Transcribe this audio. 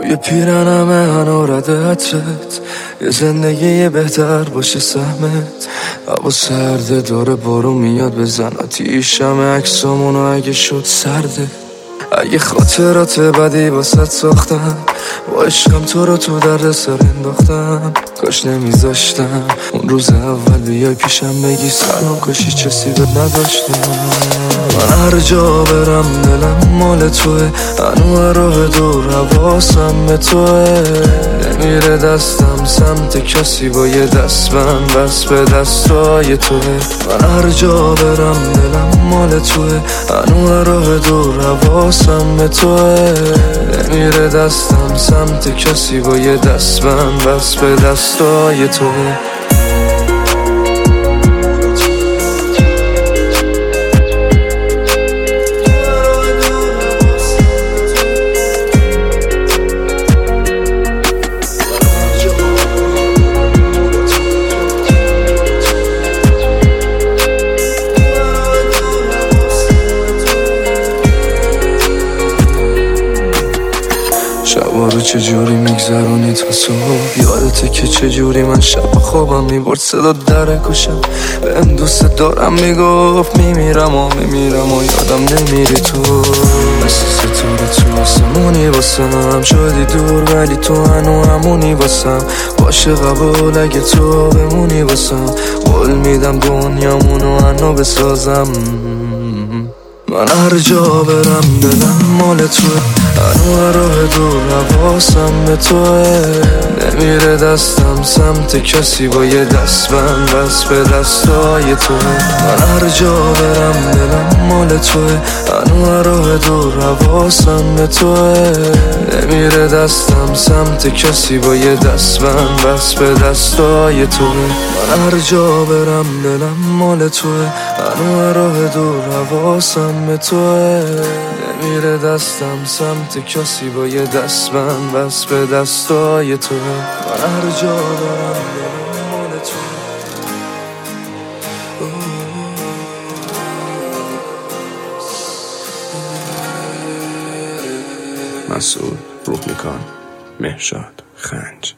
روی پیرنمه هنورد عطرت، یه زندگی بهتر باشه سهمت. هوا سرده داره بارون میاد بزن آتیشم عکسامونو اگه شد سرده. اگه خاطرات بدی واسط ساختم با عشقم تو رو تو درد سر انداختم. کاش نمیذاشتم اون روز اول بیای پیشم بگی سلام، کاشی چسی بد نداشتم. من هر جا برم دلم مال توه، هنو راه دور حواسم به توه. نمیره دستم سمت کسی با یه دستبند بس به دستای توه. من هر جا برم دلم مال توه، هنو راه دور حواسم به توه. نمیره دستم سمت کسی با یه دستبند بس به دستای توه. شبا رو چجوری میگذرونی تا صبح؟ یادته که چجوری من شب خوابم میبرد صدا در گوشم بهم دوست دارم میگفت میمیرم و یادم نمیری تو. مثل ستاره تو آسمونی واسم شدی دور ولی تو هنو همونی واسم. باشه قبول اگه تو بمونی واسم، قول میدم دنیامونو هنو بسازم. من هر جا برم دلم مال توه، هنو راه دور حواسم به توه. نمیره دستم سمت کسی با یه دستبند بس به دستای توه. من هر جا برم دلم مال توه، هنو راه دور حواسم به توه. نمیره دستم سمت کسی با یه دستبند بس به دستای توه. من هر جا برم دلم مال توه، هنو راه دور حواسم به توه. نمیره دستم سمت کسی با یه دستبند بس به دستای توه. من هر جا برم دلم مال توه. مسعود روحنیکان، مهرشاد خنج.